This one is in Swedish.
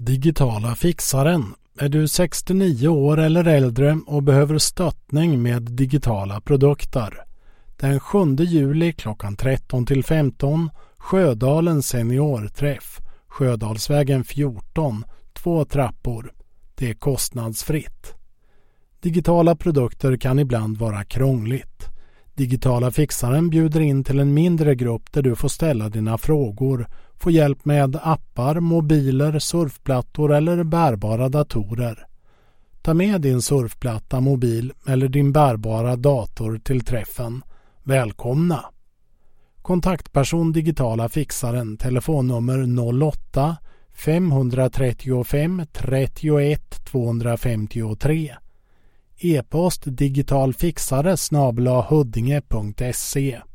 Digitala fixaren. Är du 69 år eller äldre och behöver stöttning med digitala produkter? Den 7 juli klockan 13-15 Sjödalen seniorträff. Sjödalsvägen 14, 2 trappor. Det är kostnadsfritt. Digitala produkter kan ibland vara krångligt. Digitala fixaren bjuder in till en mindre grupp där du får ställa dina frågor, få hjälp med appar, mobiler, surfplattor eller bärbara datorer. Ta med din surfplatta, mobil eller din bärbara dator till träffen. Välkomna! Kontaktperson Digitala fixaren, telefonnummer 08 535 31 253. E-post digitalfixare @huddinge.se.